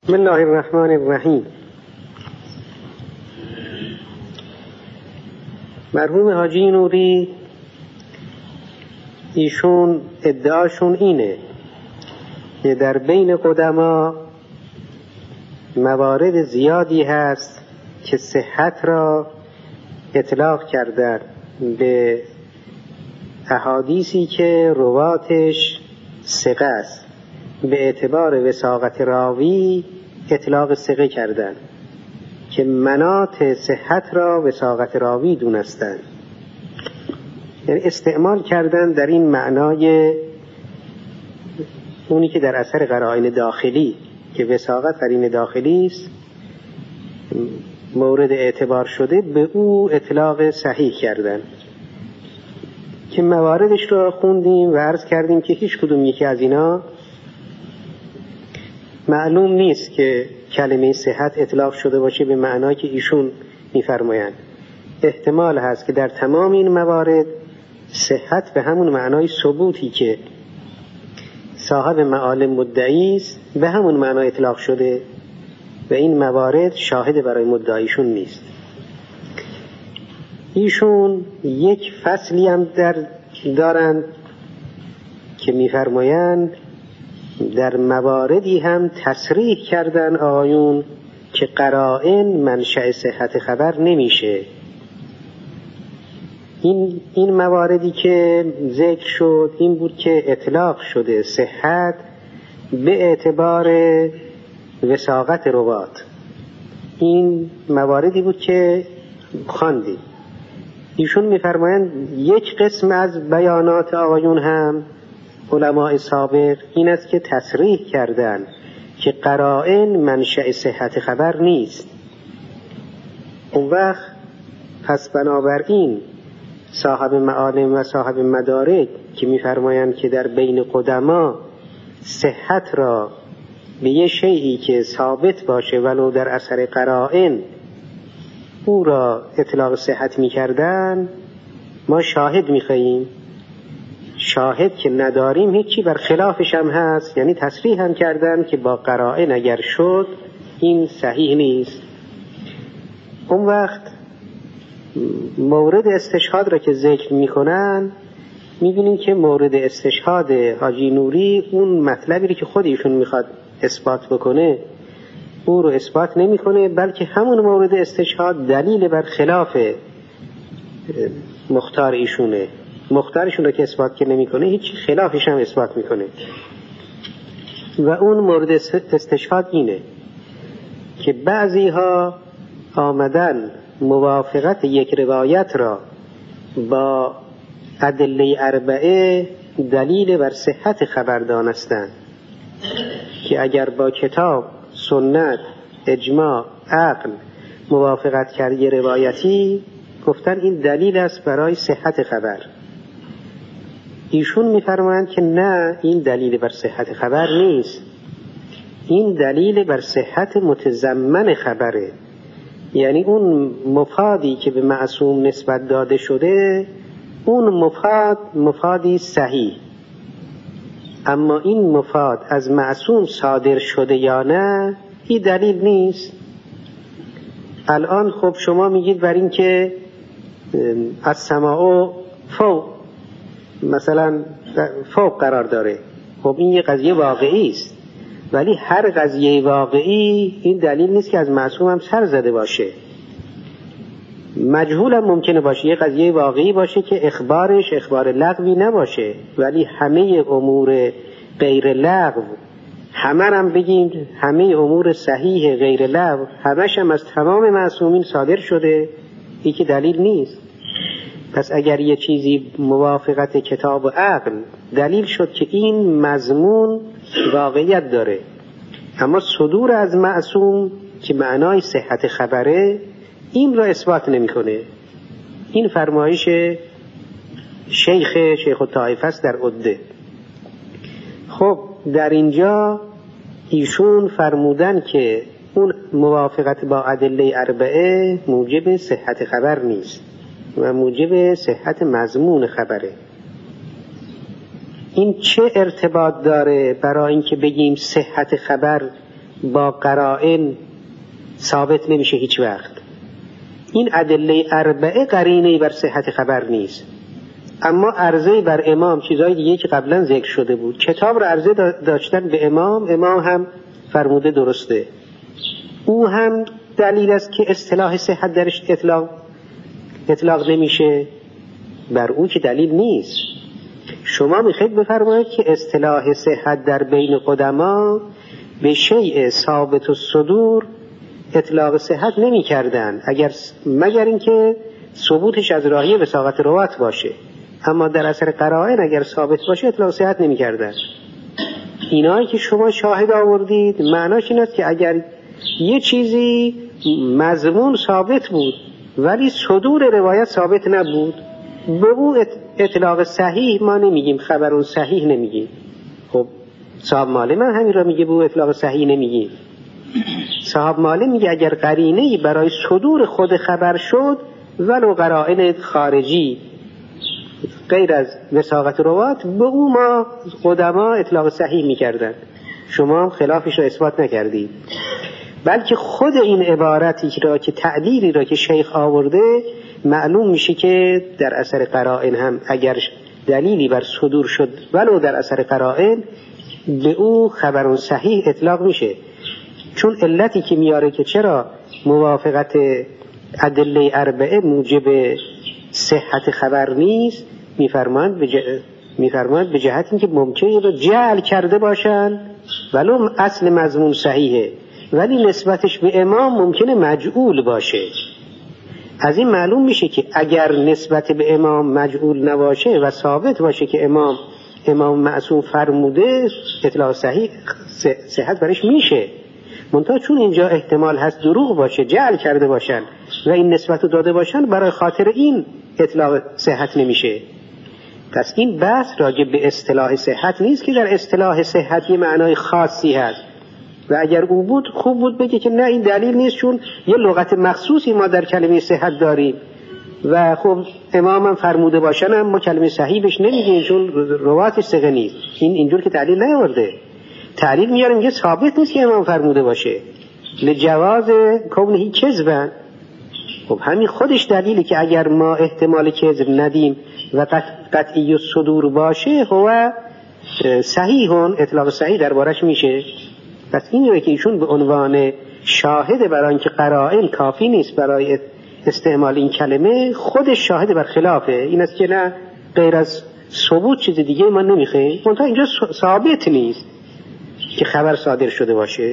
بسم الله الرحمن الرحیم. مرحوم حاجی نوری ایشون ادعاشون اینه که در بین قدما موارد زیادی هست که صحت را اطلاق کردن به احادیثی که رواتش ثقه است، به اعتبار وثاقت راوی اطلاق ثقه کردن که مناط صحت را وثاقت راوی دونستند، یعنی استعمال کردن در این معنای اونی که در اثر قرائن داخلی که وثاقت قرین داخلی است مورد اعتبار شده به او اطلاق صحیح کردن که مواردش رو خوندیم و عرض کردیم که هیچ کدوم یکی از اینا معلوم نیست که کلمه صحت اطلاق شده باشه به معنایی که ایشون میفرمایند. احتمال هست که در تمام این موارد صحت به همون معنای ثبوتی که صاحب معالم مدعی است به همون معنای اطلاق شده و این موارد شاهد برای مدعیشون نیست. ایشون یک فصلی هم دارند که میفرمایند در مواردی هم تصریح کردن آقایون که قرائن منشأ صحت خبر نمیشه. این مواردی که ذکر شد این بود که اطلاق شده صحت به اعتبار وثاقت روات. این مواردی بود که خواندیم. ایشون میفرمایند یک قسم از بیانات آقایون هم علماء سابق این است که تصریح کردن که قرائن منشأ صحت خبر نیست. اون وقت پس بنابراین صاحب معالم و صاحب مدارک که میفرمایند که در بین قدما صحت را به یه شیئی که ثابت باشه ولو در اثر قرائن او را اطلاق صحت میکردن، ما شاهد میخواییم. شاهد که نداریم هیچی بر خلافش هم هست، یعنی تصریح هم کردن که با قرائن اگر شد این صحیح نیست. اون وقت مورد استشهاد را که ذکر میکنن میبینیم که مورد استشهاد حاجی نوری اون مطلبی که خود ایشون میخواد اثبات بکنه او رو اثبات نمیکنه، بلکه همون مورد استشهاد دلیل بر خلاف مختار ایشونه. مختارشون رو که اثبات که نمیکنه هیچ خلافش هم اثبات میکنه. و اون مورد استشهاد اینه که بعضی ها آمدن موافقت یک روایت را با ادله اربعه دلیل بر صحت خبر دانستند که اگر با کتاب، سنت، اجماع، عقل موافقت کرد یه روایتی، گفتن این دلیل است برای صحت خبر. ایشون میفرمایند که نه، این دلیل بر صحت خبر نیست، این دلیل بر صحت متضمن خبره. یعنی اون مفادی که به معصوم نسبت داده شده اون مفادی صحیح، اما این مفاد از معصوم صادر شده یا نه این دلیل نیست. الان خب شما میگید بر این که از سماع فوق مثلا فوق قرار داره، خب این یه قضیه واقعی است، ولی هر قضیه واقعی این دلیل نیست که از معصوم هم سر زده باشه. مجهول هم ممکنه باشه، یه قضیه واقعی باشه که اخبارش اخبار لغوی نباشه، ولی همه امور غیر لغو، همه هم بگیم همه امور صحیح غیر لغو همش هم از تمام معصومین صادر شده، این که دلیل نیست. پس اگر یه چیزی موافقت کتاب و عقل دلیل شد که این مضمون واقعیت داره، اما صدور از معصوم که معنای صحت خبره این را اثبات نمی کنه. این فرمایش شیخ الطائفه است در عده. خب در اینجا ایشون فرمودن که اون موافقت با ادله اربعه موجب صحت خبر نیست و موجب صحت مضمون خبره. این چه ارتباط داره برای اینکه بگیم صحت خبر با قرائن ثابت نمیشه هیچ وقت. این ادله اربعه قرینه‌ای بر صحت خبر نیست، اما عرضه بر امام چیزهای دیگه که قبلا ذکر شده بود. کتاب را عرضه داشتن به امام هم فرموده درسته، او هم دلیل است که اصطلاح صحت درش اطلاق نمیشه، بر او که دلیل نیست. شما میخواید بفرمایید که اصطلاح صحت در بین قدما به شیء ثابت الصدور اطلاق صحت نمی کردن مگر اینکه ثبوتش از راهی وثاقت روات باشه، اما در اثر قرائن اگر ثابت باشه اطلاق صحت نمی کردن. اینایی که شما شاهد آوردید معناش این است که اگر یه چیزی مضمون ثابت بود ولی صدور روایت ثابت نبود، به او اطلاق صحیح ما نمیگیم، خبرون صحیح نمیگیم. خب صاحب معلم همین را میگه، به او اطلاق صحیح نمیگیم. صاحب معلم میگه اگر قرینه‌ای برای صدور خود خبر شد ولو قرائن خارجی غیر از وثاقت روات، به او ما قدما اطلاق صحیح میکردن. شما خلافش را اثبات نکردید، بلکه خود این عبارتی را که تعلیلی را که شیخ آورده معلوم میشه که در اثر قرائن هم اگر دلیلی بر صدور شد ولو در اثر قرائن، به او خبر صحیح اطلاق میشه. چون علتی که میاره که چرا موافقت ادله اربعه موجب صحت خبر نیست، میفرماند به جهت اینکه ممکنه رو جعل کرده باشن ولو اصل مضمون صحیحه، ولی نسبتش به امام ممکنه مجعول باشه. از این معلوم میشه که اگر نسبت به امام مجعول نباشه و ثابت باشه که امام معصوم فرموده، اطلاق صحیح صحت برش میشه. منتها چون اینجا احتمال هست دروغ باشه، جعل کرده باشن و این نسبت رو داده باشن، برای خاطر این اطلاق صحت نمیشه. پس این بحث راجع به اصطلاح صحت نیست که در اصطلاح صحت یه معنای خاصی هست و اگر او بود خوب بود بگه که نه این دلیل نیست، چون یه لغت مخصوصی ما در کلمه صحت داریم و خب امامم فرموده باشن هم ما کلمه صحیح بهش نمیگیم چون رواتش ثقه نیست. اینجور که دلیل نیاورده. تعلیل میاره میگه ثابت نیست که امام فرموده باشه لجواز کونه کذبن. خب همین خودش دلیلی که اگر ما احتمال کذب ندیم و قطعی الصدور باشه هو صحیحون، اطلاق صحیح دربارش میشه. پس اینه که ایشون به عنوان شاهد برای اینکه قرائن کافی نیست برای استعمال این کلمه، خودش شاهد بر خلافه. این است که نه غیر از ثبوت چیز دیگه ما نمیخوایم، منتها اینجا ثابت نیست که خبر صادر شده باشه.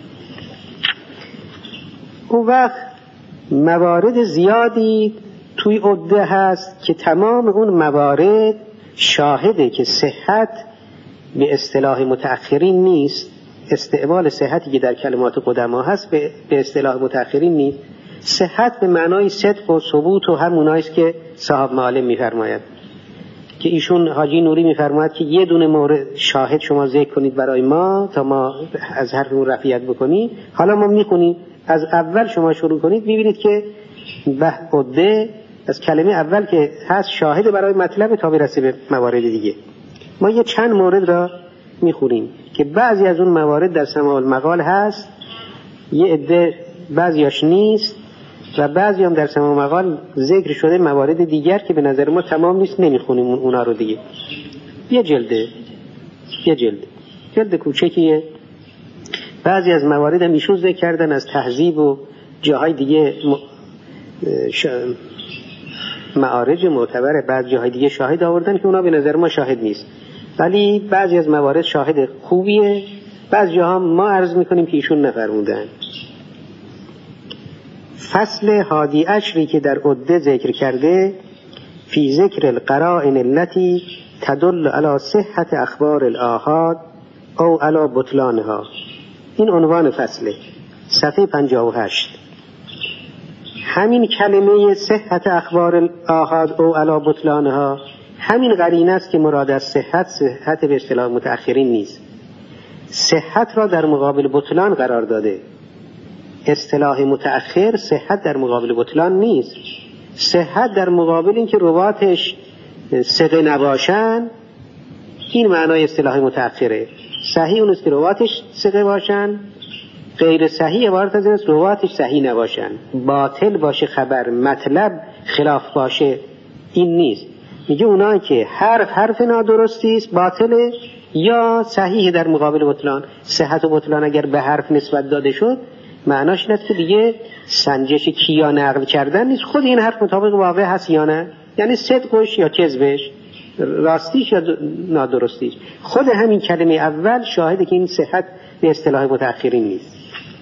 اون وقت موارد زیادی توی عده هست که تمام اون موارد شاهده که صحت به اصطلاح متأخرین نیست. استعمال صحتی که در کلمات قدما هست به اصطلاح متأخرین نیست. صحت به معنای صدق و ثبوت و هموناییست که صاحب معالم میفرماید، که ایشون حاجی نوری میفرماید که یه دونه مورد شاهد شما ذکر کنید برای ما تا ما از هر نوع رفیت بکنیم. حالا ما میخونیم از اول شما شروع کنید، میبینید که به عده از کلمه اول که هست شاهد برای مطلب تا برسه به موارد دیگه. ما یه چند مورد را میخونیم که بعضی از اون موارد در سماع المقال هست، یه عده بعضیاش نیست و بعضی هم در سماع المقال ذکر شده موارد دیگر که به نظر ما تمام نیست، نمیخونیم اونا رو دیگه. یه جلد کوچکیه. بعضی از موارد هم ایشون ذکر کردن از تهذیب و جاهای دیگه معارج معتبر، بعض جاهای دیگه شاهد آوردن که اونا به نظر ما شاهد نیست، ولی بعضی از موارد شاهد خوبیه. بعض جاها ما عرض میکنیم که ایشون نفرمودن. فصل 11 که در عده ذکر کرده، فی ذکر القرائن التي تدل على صحت اخبار الآحاد او على بطلانها. این عنوان فصله، صفحه 58. همین کلمه صحت اخبار الآحاد او علی بطلانها همین قرینه است که مراد از صحت به اصطلاح متأخرین نیست. صحت را در مقابل بطلان قرار داده. اصطلاح متأخر صحت در مقابل بطلان نیست. صحت در مقابل این که رواتش ثقه نباشن، این معنای اصطلاح متأخره. صحیح اون است که رواتش ثقه باشن غیر صحیح عبارت از این است رواتش صحیح نباشن، باطل باشه خبر، مطلب خلاف باشه، این نیست. میگه اونایی که حرف نادرستی است باطله یا صحیح در مقابل بطلان. صحت و بطلان اگر به حرف نسبت داده شد معناش این است که دیگه سنجش کیا نقل کردن نیست، خود این حرف مطابق واقع هست یا نه، یعنی صدقش یا کذبش، راستیش یا نادرستیش. خود همین کلمه اول شاهده که این صحت به اصطلاح متأخرین نیست.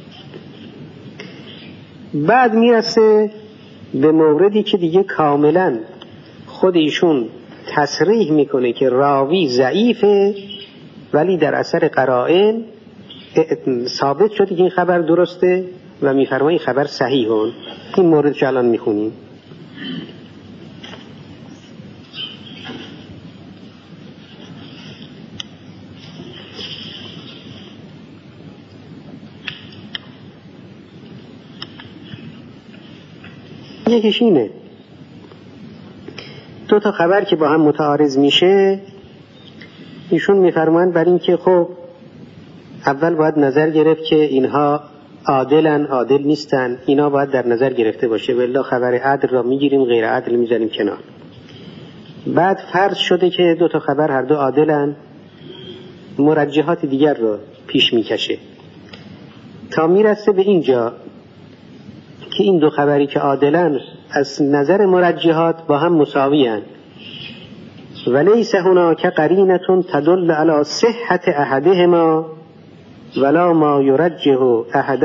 بعد میرسه به موردی که دیگه کاملا خود ایشون تصریح میکنه که راوی ضعیفه ولی در اثر قرائن ثابت شده که این خبر درسته و میفرمایی خبر صحیحون. این مورد که الان میخونیم. یکیش اینه دو تا خبر که با هم متعارض میشه ایشون میفرمان بر این که خب اول باید نظر گرفت که اینها عادلن عادل نیستن، اینا باید در نظر گرفته باشه، والله خبر عدل را میگیریم غیر عدل میذاریم کنار. بعد فرض شده که دو تا خبر هر دو عادلن، مرجحات دیگر رو پیش میکشه تا میرسه به اینجا که این دو خبری که عادلن از نظر مرجحات با هم مساویان. ولیس هناک قرینة تدل على صحة احدهما ولا ما يرجح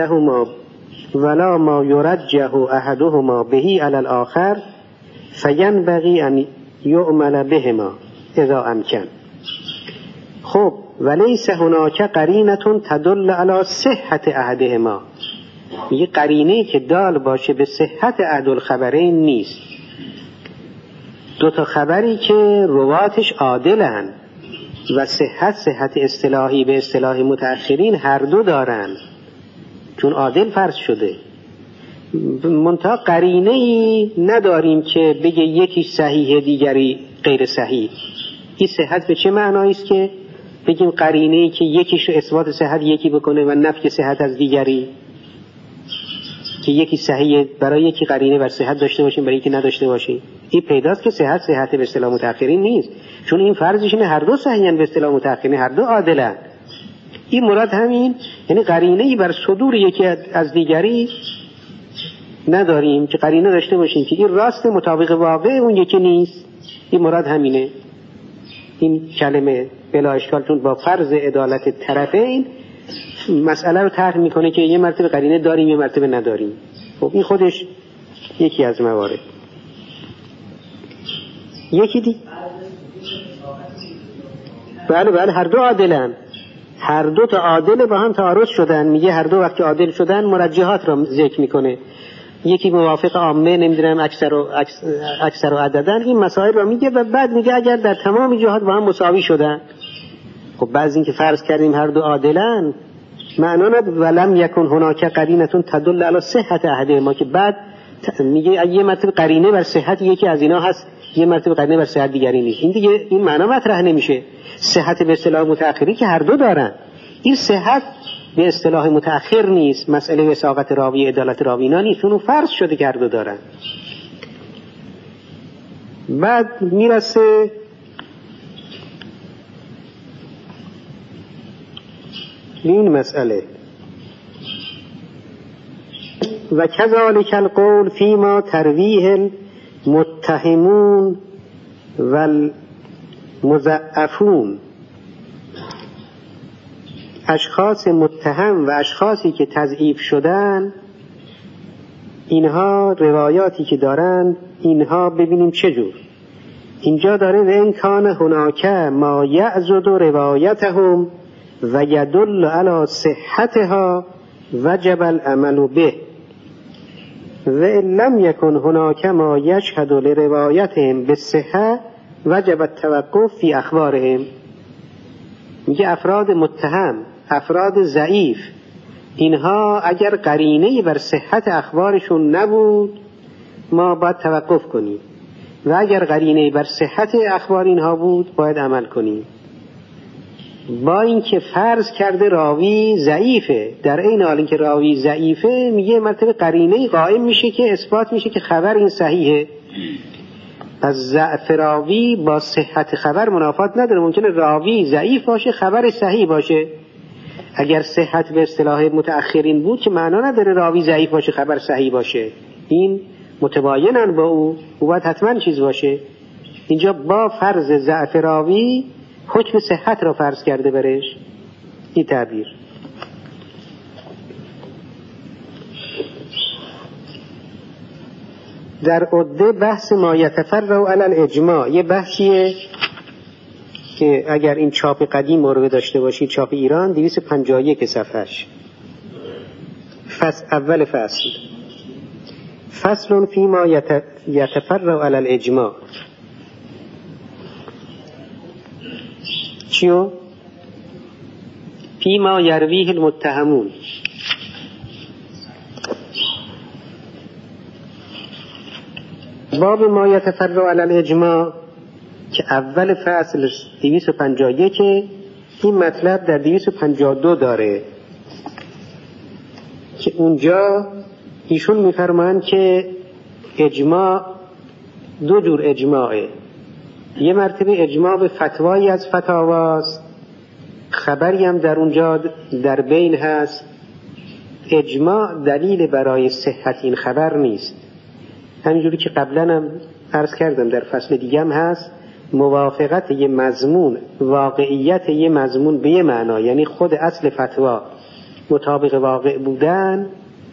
احدهما به على الاخر فینبغی ان یعمل بهما اذا امکن. خب ولیس هناک قرینة تدل على صحة احدهما، یه قرینه که دال باشه به صحت احد الخبرین نیست. دو تا خبری که رواتش عادلن و صحت اصطلاحی به اصطلاح متأخرین هر دو دارن چون عادل فرض شده، منتها قرینه‌ای نداریم که بگه یکی صحیح دیگری غیر صحیح. این صحت به چه معنایی است که بگیم قرینه‌ای که یکیش رو اثبات صحت یکی بکنه و نفی صحت از دیگری، که یکی صحیح برای یکی قرینه بر صحت داشته باشیم برای یکی نداشته باشیم. این پیداست که صحت به اصطلاح متأخرین نیست، چون این فرضش اینه هر دو صحیحن به اصطلاح متأخرین، هر دو عادلن. این مراد همین، یعنی قرینه‌ای بر صدور یکی از دیگری نداریم که قرینه داشته باشیم که این راست مطابق واقع اون یکی نیست. این مراد همینه. این کلمه بلا اشکال چون با فرض عدالت طرفین مسئله رو طرح میکنه که یه مرتبه قرینه داریم یه مرتبه نداریم. خب این خودش یکی از موارد. یکی دی بله هر دو عادلن، هر دو تا عادل با هم تعارض شدن. میگه هر دو وقتی عادل شدن مرجحات رو ذکر میکنه، یکی موافق عامه نمیدونم اکثر و عددن، این مسائل رو میگه و بعد میگه اگر در تمام جهات با هم مساوی شدن. خب بعضی این که فرض کردیم هر دو عادلن معنا نداره ولم یکن هناک قرینة تدل علی صحت احدهما، که بعد میگه یه مرتبه قرینه بر صحت یکی از اینا هست یه مرتبه قرینه بر صحت دیگری نیست. این دیگه این معنا مطرح نمیشه. صحت به اصطلاح متأخری که هر دو دارن، این صحت به اصطلاح متأخر نیست، مسئله وثاقت راوی عدالت راوی اینا نیست، اون فرض شده که هر دو دارن. بعد میرسه این مسئله و کذالک القول فیما ترویه المتهمون والمضعفون. اشخاص متهم و اشخاصی که تضعیف شدن اینها روایاتی که دارن اینها ببینیم چجور. اینجا داره و این کان هناک ما یعضد روایتهم و یدل علی صحتها وجب العمل به و ان لم یکن هناک ما یشهد لروایتهم بالصحه وجب التوقف فی اخبارهم. میگه افراد متهم، افراد ضعیف، اینها اگر قرینه‌ای بر صحت اخبارشون نبود ما باید توقف کنیم و اگر قرینه‌ای بر صحت اخبار اینها بود باید عمل کنیم. با اینکه فرض کرده راوی ضعیفه، در این حال اینکه راوی ضعیفه میگه مرتبه قرینه قائم میشه که اثبات میشه که خبر این صحیحه. از ضعف راوی با صحت خبر منافات نداره. ممکنه راوی ضعیف باشه خبر صحیح باشه. اگر صحت به اصطلاح متأخرین بود که معنا نداره راوی ضعیف باشه خبر صحیح باشه، این متباینن با او باید حتما چیز باشه. اینجا با فرض ضعف راوی حکم صحت را فرض کرده برش. این تعبیر در عده بحث ما یتفرع علی الاجماع، یه بحثیه که اگر این چاپ قدیم رو داشته باشید، چاپ ایران 251 صفحش، اول فصل، فصل فی ما یتفرع علی الاجماع. چیو؟ فی ما یرویه المتهمون. باب ما یتفرع علی الاجماع که اول فصل 251، این مطلب در 252 داره که اونجا ایشون میفرمایند که اجماع دو جور اجماعه. یه مرتبه اجماع به فتوایی از فتاواست، خبری هم در اونجا در بین هست. اجماع دلیل برای صحت این خبر نیست. همینجوری که قبلا هم عرض کردم در فصل دیگه هم هست، موافقت یه مضمون، واقعیت یه مضمون به یه معنا، یعنی خود اصل فتوا مطابق واقع بودن،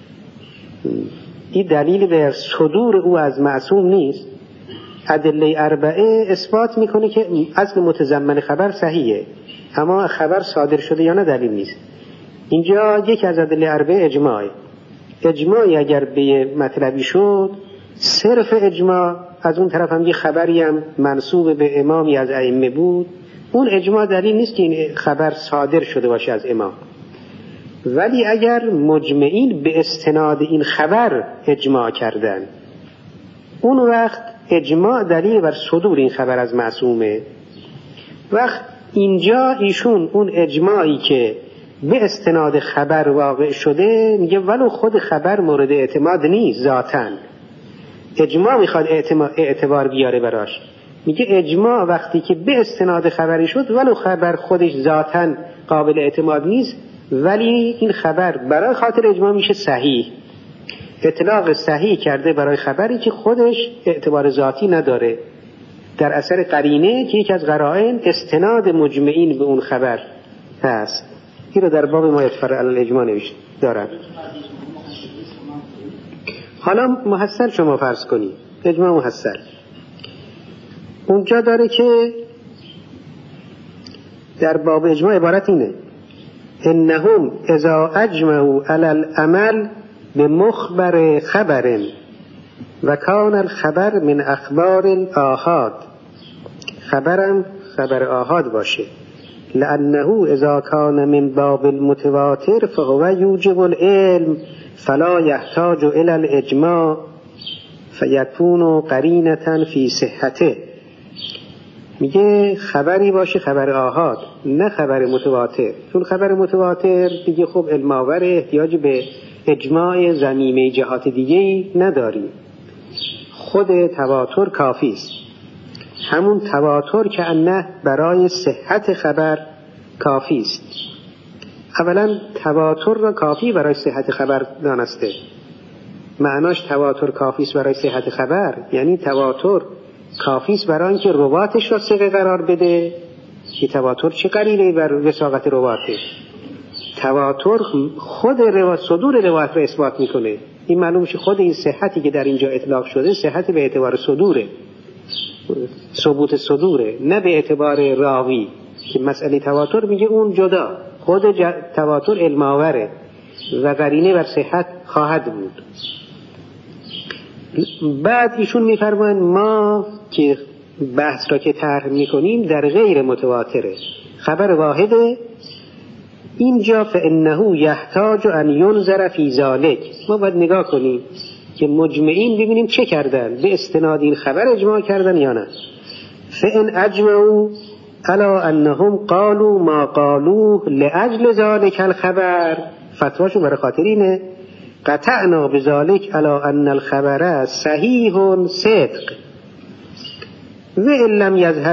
این دلیل به صدور او از معصوم نیست. ادله اربعه اثبات میکنه که اصل متضمن خبر صحیحه، اما خبر صادر شده یا نه دلیل نیست. اینجا یکی از ادله اربعه اجماعی اگر به مطلبی شد، صرف اجماع، از اون طرف هم یه خبری هم منسوب به امامی از ائمه بود، اون اجماع دلیل نیست که این خبر صادر شده باشه از امام. ولی اگر مجمعین به استناد این خبر اجماع کردن، اون وقت اجماع دلیل بر صدور این خبر از معصومه. وقت اینجا ایشون اون اجماعی که به استناد خبر واقع شده میگه ولو خود خبر مورد اعتماد نیست ذاتاً، اجماع میخواد اعتبار بیاره براش. میگه اجماع وقتی که به استناد خبری شد ولو خبر خودش ذاتاً قابل اعتماد نیست، ولی این خبر برای خاطر اجماع میشه صحیح. اطلاق صحیح کرده برای خبری که خودش اعتبار ذاتی نداره، در اثر قرینه که یکی از قرائن استناد مجمعین به اون خبر هست. این رو در باب ما یتفرع علی الاجماع نوشته دارن. حالا محصل شما فرض کنید، اجماع محصل اونجا داره که در باب اجماع عبارت اینه: انهم اذا اجمعوا علی العمل بمخبر خبر و کان الخبر من اخبار الآحاد، خبرم خبر آحاد باشه، لانه اذا کان من باب المتواتر فهو یوجب العلم فلا یحتاج الى الاجماع فیکون قرینة فی صحته. میگه خبری باشه خبر آحاد، نه خبر متواتر، چون خبر متواتر دیگه خب علم آور، احتیاج به اجماع ضمیمه جهات دیگه نداری، خود تواتر کافی است. همون تواتر که انه برای صحت خبر کافی است. اولا تواتر را کافی برای صحت خبر دانسته. معناش تواتر کافی است برای صحت خبر یعنی تواتر کافی است برای اینکه رواتش را ثقه قرار بده. که تواتر چه قرینه‌ای بر وثاقت رواته؟ تواتر خود صدور روایت را اثبات میکنه. این معلوم شه خود این صحتی که در اینجا اطلاق شده صحت به اعتبار صدوره، ثبوت صدوره، نه به اعتبار راوی که مسئله تواتر میگه اون جدا، خود تواتر علم آوره و قرینه بر صحت خواهد بود. بعد ایشون میفرمایند ما که بحث را که طرح میکنیم در غیر متواتره، خبر واحده، اینجا فانه یحتاج ان ینظر فی ذلک. ما باید نگاه کنیم که مجمعین ببینیم چه کردن، به استناد این خبر اجماع کردن یا نه. فان اجمعوا الا انهم قالوا ما قالوه لاجل ذلك الخبر، فتواشون برای خاطر اینه قطعنا بذلك الا ان الخبر صحیح صدق وان لم یظهر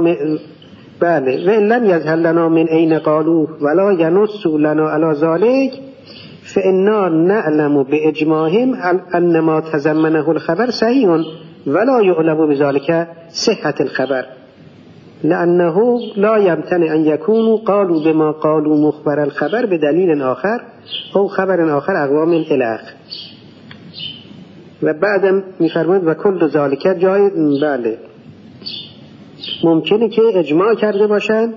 لنا من این قالوه ولا ینص لنا على ذلك فإنا نعلم بإجماعهم أن ما تضمنه الخبر صحيح ولا يعلم بذلك صحة الخبر لأنه لا يمتنع أن يكونوا قالوا بما قالوا مخبر الخبر بدليل آخر أو خبر آخر أقوى من الآخر. و بعدم می‌فرماید و کل ذالک جای بله ممکنه که اجماع کرده باشن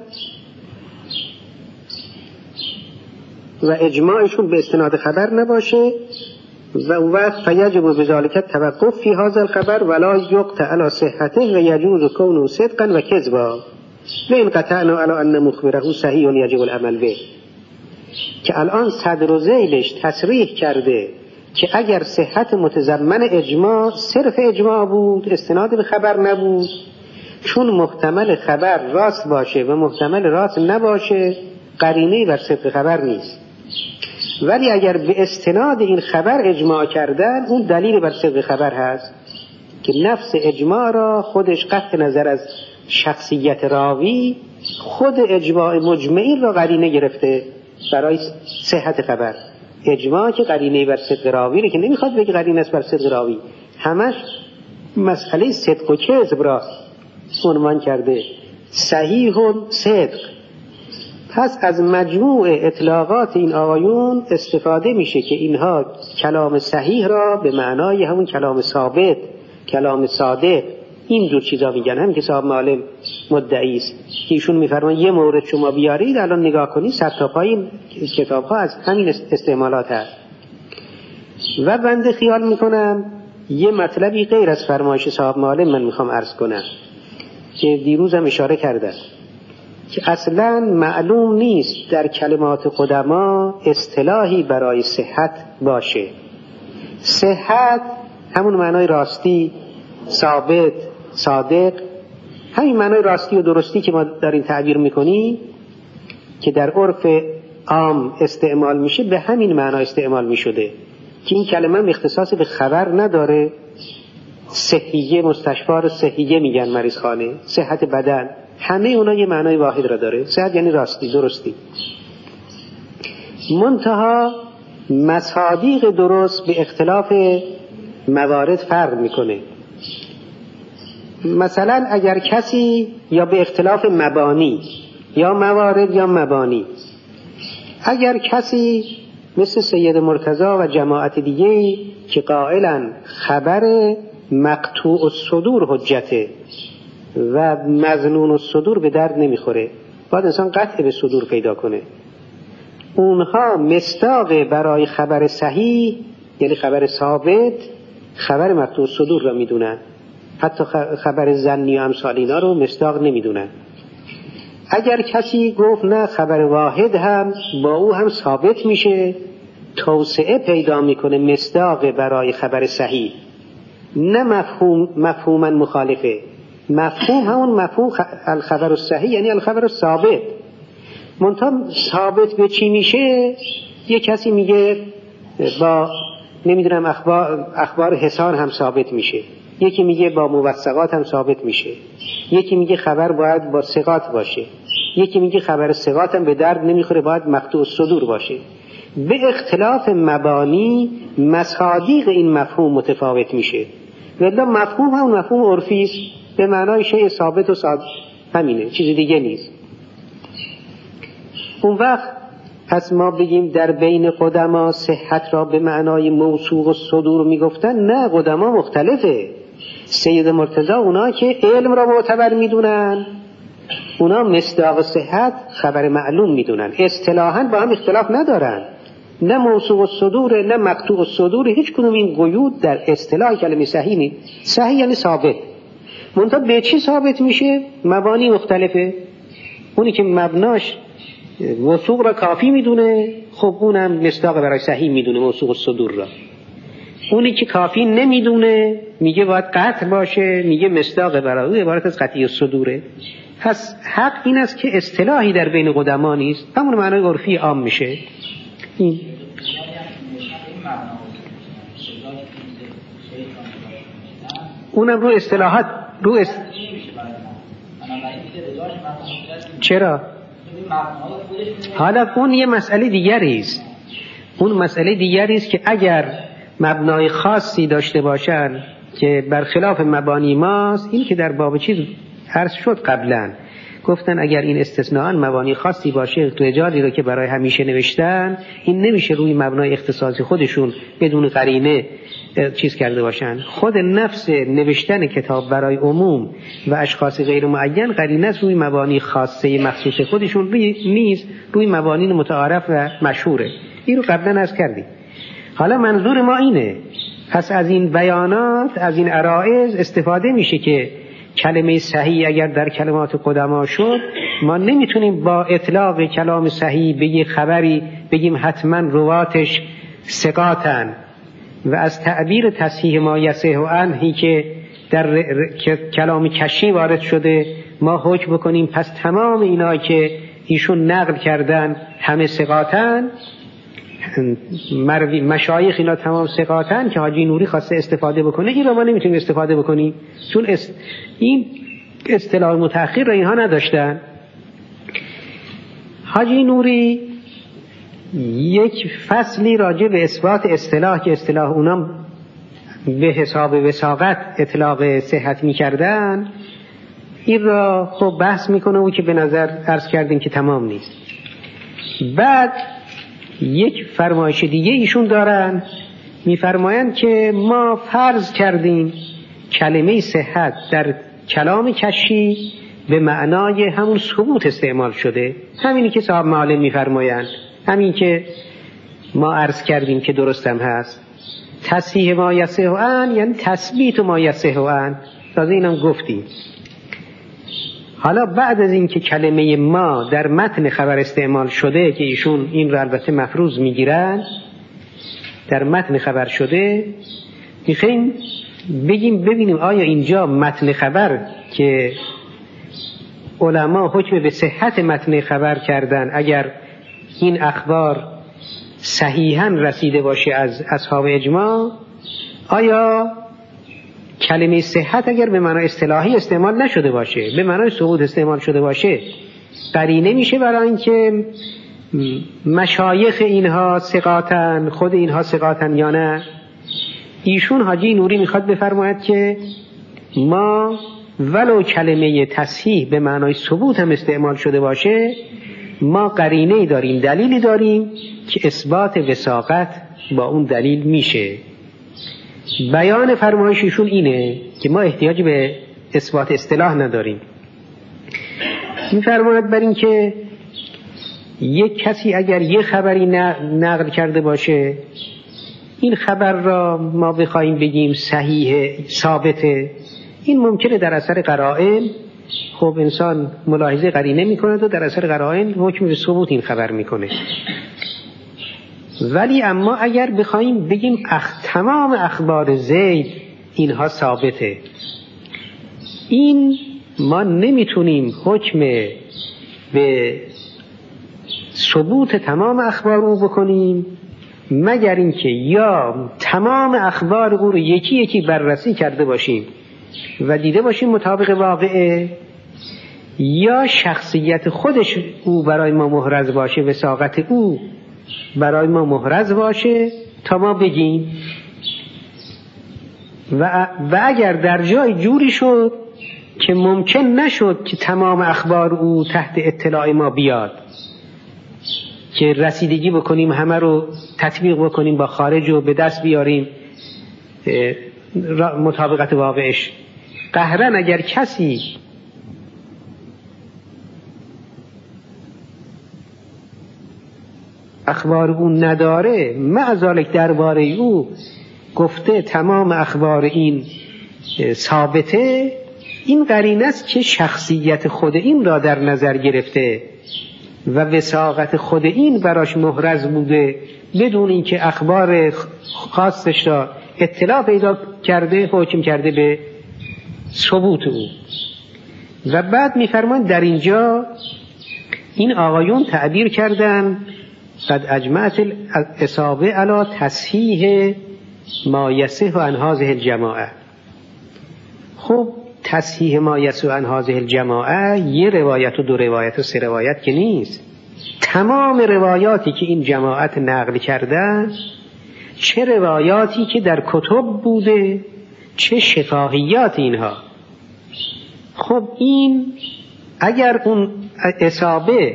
و اجماعشون به استناد خبر نباشه و اون وقت فیجب بذالک توقف فی هذا الخبر ولا یقطع علی صحته و یجوز کونه صدقا و کذبا و این قطعنا علی ان مخبره صحیح یجب العمل به، که الان صدر و ذیلش تصریح کرده که اگر صحت متضمن اجماع صرف اجماع بود استناد به خبر نبود، چون محتمل خبر راست باشه و محتمل راست نباشه قرینه‌ای بر صدق خبر نیست. ولی اگر به استناد این خبر اجماع کردن اون دلیل بر صدق خبر هست که نفس اجماع را خودش قطع نظر از شخصیت راوی خود اجماع مجمعین را قرینه گرفته برای صحت خبر. اجماع که قرینه بر صدق راوی که نمیخواد بگه قرینه است بر صدق راوی، همش مسئله صدق و کذب را عنوان کرده. صحیح و صدق. پس از مجموع اطلاقات این آیون استفاده میشه که اینها کلام صحیح را به معنای همون کلام ثابت، کلام صادق، این جور چیزا میگن. هم که صاحب معلم مدعی است که ایشون میفرمان یه مورد شما بیارید الان نگاه کنید صد تا پای کتاب ها از همین استعمالات هست. و بنده خیال میکنم یه مطلبی غیر از فرمایش صاحب معلم من میخوام عرض کنم که دیروزم اشاره کردم که اصلا معلوم نیست در کلمات قدما اصطلاحی برای صحت باشه. صحت همون معنای راستی، ثابت، صادق، همین معنای راستی و درستی که ما در این تعبیر میکنیم که در عرف عام استعمال میشه به همین معنا استعمال میشده که این کلمه اختصاص به خبر نداره. صحیه، مستشفار صحیه میگن مریض خانه، صحت بدن، همه اونا یه معنای واحد را داره. صحت یعنی راستی، درستی. منتها مصادیق درست به اختلاف موارد فرق میکنه. مثلا اگر کسی یا به اختلاف مبانی یا موارد یا مبانی، اگر کسی مثل سید مرتضی و جماعت دیگه که قائلن خبر مقطوع الصدور حجته و مظنون الصدور به درد نمیخوره، باید انسان قطع به صدور پیدا کنه، اونها مصداق برای خبر صحیح یعنی خبر ثابت خبر مقطوع الصدور را میدونن. حتی خبر ظنی و امثال اینا رو مصداق نمیدونن. اگر کسی گفت نه خبر واحد هم با او هم ثابت میشه، توسعه پیدا میکنه مصداق برای خبر صحیح، نه مفهوما مخالفه. مفهوم همون مفهوم الخبر الصحیح یعنی الخبر الثابت. منتها ثابت به چی میشه؟ یه کسی میگه با نمیدونم اخبار حسان هم ثابت میشه، یکی میگه با موثقات هم ثابت میشه، یکی میگه خبر باید با ثقات باشه، یکی میگه خبر ثقات هم به درد نمیخوره باید مقطوع الصدور باشه. به اختلاف مبانی مصادیق این مفهوم متفاوت میشه. ولی مفهوم همون مفهوم عرفی است به معنای شیء ثابت و ثابت، همینه، چیز دیگه نیست. اون وقت پس ما بگیم در بین قدما صحت را به معنای موثوق و صدور میگفتن؟ نه، قدما مختلفه. سید مرتضی اونا که علم را معتبر میدونن، اونا مصداق صحت خبر معلوم میدونن، اصطلاحاً با هم اختلاف ندارن، نه موثوق الصدور نه مقطوع الصدور، هیچ کنون این قیود در اصطلاح کلمه صحیح نیست. صحیح یعنی ثابت. منتها به چی ثابت میشه؟ مبانی مختلفه. اونی که مبناش موثوق را کافی میدونه، خب اونم مصداق برای صحیح میدونه موثوق الصدور را. اونی که کافی نمیدونه میگه باید قطع باشه، میگه مصداق برای او عبارت از قطعی الصدوره. پس حق این است که اصطلاحی در بین قدما نیست، همون معنای عرفی عام میشه. این اونم رو اصطلاحات چرا؟ حالا اون یه مسئله دیگری است. اون مسئله دیگری است که اگر مبنای خاصی داشته باشن که برخلاف مبانی ماست، این که در باب چیز عرض شد قبلا، گفتن اگر این استثناء مبانی خاصی باشه، رجالی رو که برای همیشه نوشتن، این نمیشه روی مبنای اختصاصی خودشون بدون قرینه چیز کرده باشن. خود نفس نوشتن کتاب برای عموم و اشخاص غیر معین قرینه است روی مبانی خاصه مخصوص خودشون نیست، روی مبانی متعارف و مشهوره. این رو قبلا عرض کردیم. حالا منظور ما اینه، پس از این بیانات، از این عرائض استفاده میشه که کلمه صحیح اگر در کلمات قدما شد، ما نمیتونیم با اطلاق کلام صحیح به یه خبری بگیم حتما رواتش ثقاتن و از تعبیر تصحیح ما یصح عنه که در کلام کشی وارد شده ما حکم بکنیم پس تمام اینا که ایشون نقل کردن همه ثقاتن، مشایخ اینا تمام ثقاتن که حاجی نوری خواسته استفاده بکنه. این رو ما نمیتونیم استفاده بکنیم چون این اصطلاح متأخر رو اینها نداشتن. حاجی نوری یک فصلی راجع به اثبات اصطلاح که اصطلاح اونم به حساب وثاقت اطلاق صحت میکردن، این را خب بحث میکنه و که به نظر عرض کردیم که تمام نیست. بعد یک فرمایش دیگه ایشون دارن، میفرمایند که ما فرض کردیم کلمه صحت در کلام کشی به معنای همون ثبوت استعمال شده، همینی که صاحب معالم میفرمایند، همین که ما عرض کردیم که درستم هست. تصحیح ما یصح عنه یعنی تثبیت ما یصح عنه، تازه اینم گفتیم. حالا بعد از این که کلمه ما در متن خبر استعمال شده که ایشون این رو البته مفروض میگیرن، در متن خبر شده، میخوایم بگیم ببینیم آیا اینجا متن خبر که علما حکم به صحت متن خبر کردن، اگر این اخبار صحیحاً رسیده باشه از اصحاب اجماع، آیا کلمه صحت اگر به معنای اصطلاحی استعمال نشده باشه، به معنای ثبوت استعمال شده باشه، قرینه میشه برای اینکه مشایخ اینها ثقاتن، خود اینها ثقاتن یا نه؟ ایشون حاجی نوری میخواد بفرماید که ما ولو کلمه تصحیح به معنای ثبوت هم استعمال شده باشه، ما قرینه داریم، دلیلی داریم که اثبات وثاقت با اون دلیل میشه. بیان فرمایششون اینه که ما احتیاج به اثبات اصطلاح نداریم. میفرماید بر این که یک کسی اگر یک خبری نقل کرده باشه، این خبر را ما بخوایم بگیم صحیح ثابته، این ممکنه در اثر قرائن، خب انسان ملاحظه قرینه میکنه و در اثر قرائن حکم به ثبوت این خبر میکنه. ولی اما اگر بخوایم بگیم تمام اخبار زید اینها ثابته، این ما نمیتونیم حکم به ثبوت تمام اخبار او بکنیم مگر اینکه یا تمام اخبار او رو یکی یکی بررسی کرده باشیم و دیده باشیم مطابق واقعه، یا شخصیت خودش او برای ما محرز باشه، وثاقت او برای ما محرز باشه تا ما بگیم. و اگر در جای جوری شد که ممکن نشد که تمام اخبار او تحت اطلاع ما بیاد، که رسیدگی بکنیم همه رو تطبیق بکنیم با خارج و به دست بیاریم مطابقت واقعش، قهرن اگر کسی اخبار او نداره، معذالک درباره او گفته تمام اخبار این ثابته، این قرینه است که شخصیت خود این را در نظر گرفته و وثاقت خود این براش محرز بوده، بدون اینکه اخبار خاصش را اطلاع پیدا کرده حکم کرده به ثبوت او. و بعد میفرمایند در اینجا این آقایون تعبیر کردن قد اجمعت الاصابه علی تصحیح ما یصح عن هذه الجماعه. خب تصحیح ما یصح عن هذه الجماعه یه روایت و دو روایت و سه روایت که نیست، تمام روایاتی که این جماعت نقل کردن، چه روایاتی که در کتب بوده چه شفاهیات اینها. خب این اگر اون اصابه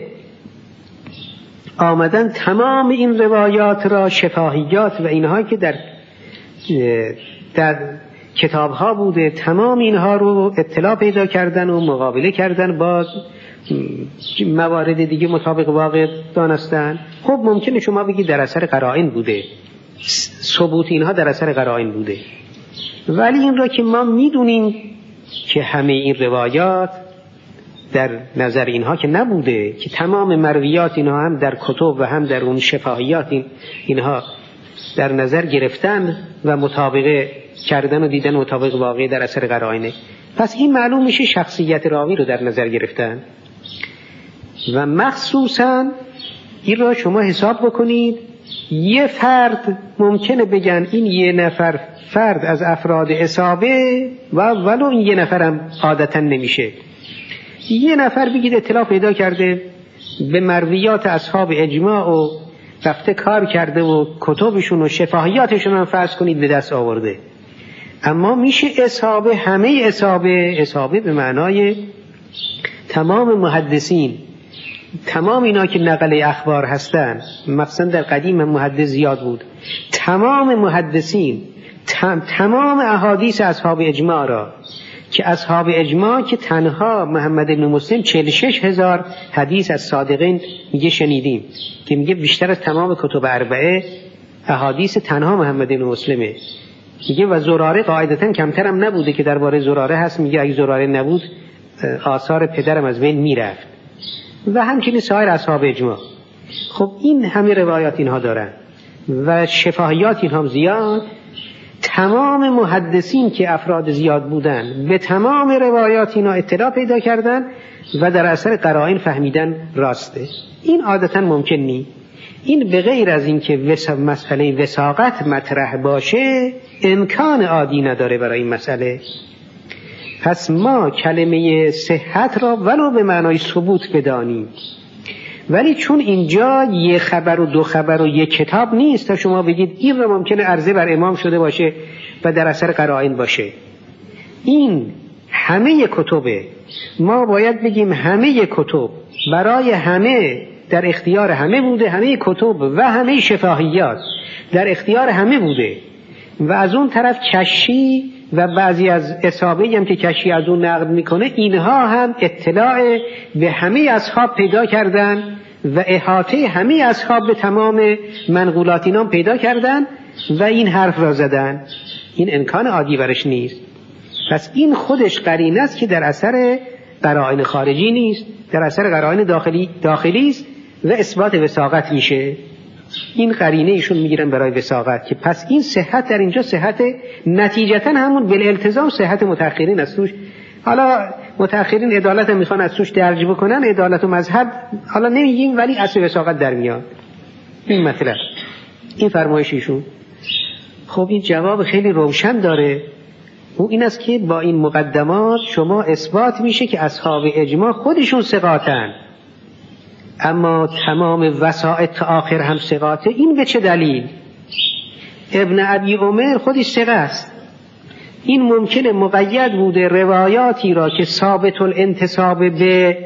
آمدن تمام این روایات را، شفاهیات و اینها که در کتاب ها بوده، تمام اینها رو اطلاع پیدا کردن و مقابله کردن با موارد دیگه مطابق واقع دانستن. خب ممکنه شما بگید در اثر قرائن بوده، ثبوت اینها در اثر قرائن بوده، ولی این را که ما میدونیم که همه این روایات در نظر اینها که نبوده، که تمام مرویات اینها هم در کتب و هم در اون شفاهیات اینها در نظر گرفتن و مطابقه کردن و دیدن مطابق واقعی در اثر قرائنه. پس این معلوم میشه شخصیت راوی رو در نظر گرفتن. و مخصوصا این را شما حساب بکنید، یه فرد ممکنه بگن این یه نفر فرد از افراد اصابه و ولو این یه نفرم عادتا نمیشه. یه نفر بگید اطلاع پیدا کرده به مرویات اصحاب اجماع و رفته کار کرده و کتبشون و شفاهیاتشون هم فرض کنید به دست آورده، اما میشه اصابه، همه اصابه به معنای تمام محدثین، تمام اینا که نقل اخبار هستن، مثلا در قدیم محدث زیاد بود، تمام محدثین تمام احادیث اصحاب اجماع را، که اصحاب اجماع که تنها محمد بن مسلم 46,000 حدیث از صادقین میگه شنیدیم، که میگه بیشتر از تمام کتب اربعه احادیث تنها محمد بن مسلمه. میگه و زراره قاعدتا کمتر هم نبوده، که درباره زراره هست میگه اگه زراره نبود آثار پدرم از بین میرفت، و همچنین سایر اصحاب اجماع. خب این همه روایات اینها دارن و شفاهیات اینها هم زیاد. تمام محدثین که افراد زیاد بودن به تمام روایات اینا اطلاع پیدا کردن و در اثر قرائن فهمیدن راسته. این عادتا ممکن نی. این به غیر از این که مسئله وثاقت مطرح باشه امکان عادی نداره برای این مسئله. پس ما کلمه صحت را ولو به معنای ثبوت بدانیم، ولی چون اینجا یه خبر و دو خبر و یه کتاب نیست تا شما بگید این را ممکنه عرضه بر امام شده باشه و در اثر قرائن باشه. این همه کتبه، ما باید بگیم همه کتب برای همه در اختیار همه بوده، همه کتب و همه شفاهیات در اختیار همه بوده، و از اون طرف کشی و بعضی از اصحابه هم که کشی از اون نقل میکنه، اینها هم اطلاع به همه اصحاب پیدا کردن و احاطه همه اصحاب به تمام منقولات اینا پیدا کردن و این حرف را زدن. این امکان عادی برش نیست. پس این خودش قرینه است که در اثر قرائن خارجی نیست، در اثر قرائن داخلی است و اثبات وثاقت میشه. این قرینه ایشون میگیرن برای وثاقت، که پس این صحت در اینجا صحت نتیجتا همون بالالتزام صحت متأخرین است. توش حالا متأخرین عدالت هم میخوان از توش درج بکنن، عدالت و مذهب حالا نمیگیم، ولی اصل وثاقت در میاد. این مطلب، این فرمایش ایشون. خب این جواب خیلی روشن داره، او این است که با این مقدمات شما اثبات میشه که اصحاب اجماع خودشون ثقاتن، اما تمام وسائط تا آخر هم ثقاته. این به چه دلیل؟ ابن ابی عمر خودش ثقه است. این ممکنه مقید بوده روایاتی را که ثابت الانتساب به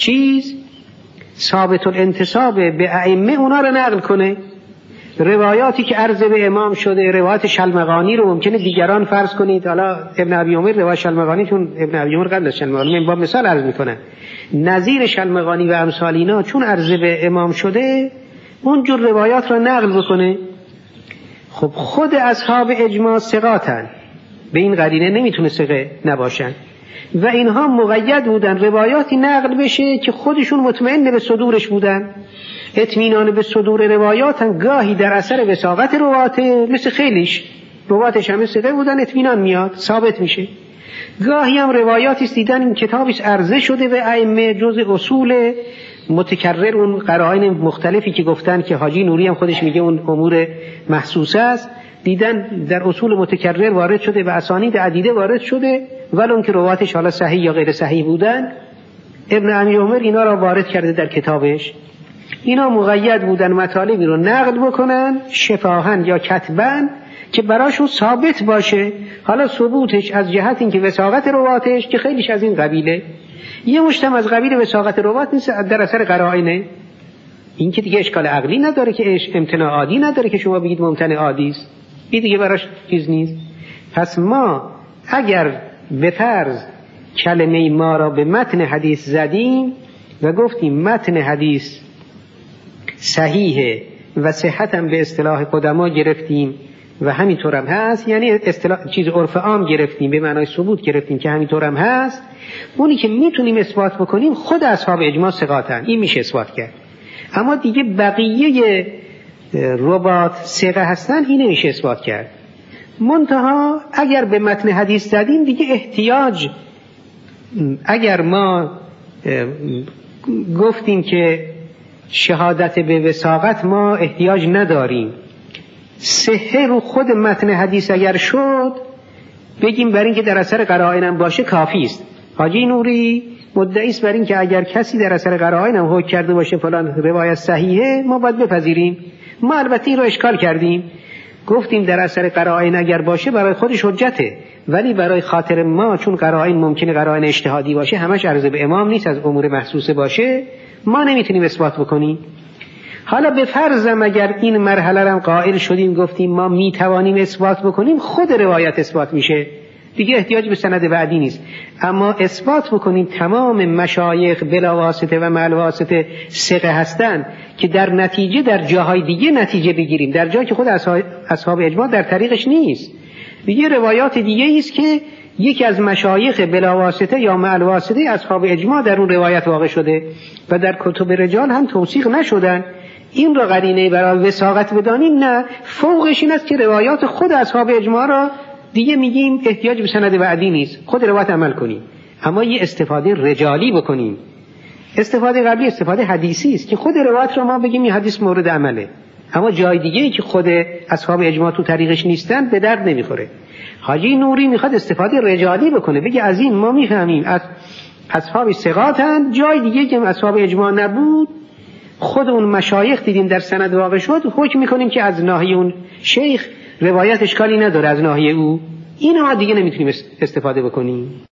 ثابت الانتساب به ائمه اونا را نقل کنه. روایاتی که عرض به امام شده، روایت شلمغانی رو ممکنه دیگران فرض کنید. حالا ابن ابی عمر روایت شلمغانی، چون ابن ابی عمر قبل از شلمغانی با مثال عرض میکنه، نظیر شلمغانی و امثال اینا چون عرض به امام شده اونجور روایات را نقل بکنه. خب خود اصحاب اجماع ثقاتن، به این قرینه نمیتونه ثقه نباشن، و اینها مقید بودن روایاتی نقل بشه که خودشون مطمئن به صدورش بودن. اطمینان به صدور روایاتن گاهی در اثر وثاقت رواته، مثل خیلیش رواتش همه ثقه بودن، اطمینان میاد ثابت میشه. گاهی هم روایاتی دیدن این کتابی عرضه شده به ائمه جز اصول متکرر، اون قرائن مختلفی که گفتن که حاجی نوری هم خودش میگه اون امور محسوسه است، دیدن در اصول متکرر وارد شده و اسانید عدیده وارد شده، ولو که روایتش حالا صحیح یا غیر صحیح بودن. ابن امیر عمر اینا را وارد کرده در کتابش. اینا مقید بودن مطالبی رو نقل بکنن شفاهن یا کتبن که براشون ثابت باشه. حالا ثبوتش از جهت اینکه وثاقت رواتش که خیلیش از این قبیله، یه مشتم از قبیل وثاقت روات نیست، در اثر قرائنه. این که دیگه اشکال عقلی نداره، که امتناع عادی نداره که شما بگید ممتنع عادی است، این دیگه براش چیز نیست. پس ما اگر به فرض کلمه ما را به متن حدیث زدیم و گفتیم متن حدیث صحیحه و صحتم به اصطلاح قدما گرفتیم و همینطورم هست، یعنی اصطلاح چیز عرف عام گرفتیم به معنای ثبوت گرفتیم که همینطورم هست، اونی که میتونیم اثبات بکنیم خود اصحاب اجماع ثقاتن، این میشه اثبات کرد. اما دیگه بقیه روات ثقه هستن، این نمیشه اثبات کرد. منتها اگر به متن حدیث زدیم دیگه احتیاج، اگر ما گفتیم که شهادت به وثاقت ما احتیاج نداریم، صحه رو خود متن حدیث اگر شد بگیم بر این که در اثر قرائنم باشه کافی است. حاجی نوری مدعی است بر این که اگر کسی در اثر قرائنم حکم کرده باشه فلان روایت صحیحه ما باید بپذیریم. ما البته این رو اشکال کردیم، گفتیم در اثر قرائن اگر باشه برای خودش حجته، ولی برای خاطر ما چون قرائن ممکنه قرائن اجتهادی باشه، همش عرض به امام نیست، از امور محسوسه باشه، ما نمیتونیم اثبات بکنیم. حالا به فرضم اگر این مرحله را قائل شدیم گفتیم ما میتوانیم اثبات بکنیم، خود روایت اثبات میشه، دیگه احتیاج به سند بعدی نیست. اما اثبات بکنیم تمام مشایخ بلا واسطه و مع واسطه ثقه هستند که در نتیجه در جاهای دیگه نتیجه بگیریم، در جایی که خود اصحاب اجماع در طریقش نیست، دیگه روایات دیگه است که یکی از مشایخ بلا واسطه یا مع واسطه اصحاب اجماع در اون روایت واقع شده و در کتب رجال هم توثیق نشدن. این را قرینه برای وثاقت بدانیم؟ نه، فوقش این است که روایات خود اصحاب اجماع را دیگه میگیم احتیاج به سند بعدی نیست، خود روایت عمل کنیم. اما یه استفاده رجالی بکنیم. استفاده قبلی استفاده حدیثی است که خود روایت را ما بگیم این حدیث مورد عمله، اما جای دیگه‌ای که خود اصحاب اجماع تو طریقش نیستن به درد نمیخوره. حاجی نوری میخواد استفاده رجالی بکنه، بگه از این ما میفهمیم از اصحاب ثقاتن، جای دیگه که اصحاب اجماع نبود خود اون مشایخ دیدیم در سند واقع شد، حکم میکنیم که از ناحیه اون شیخ روایت اشکالی نداره، از ناحیه او اینها دیگه نمیتونیم استفاده بکنیم.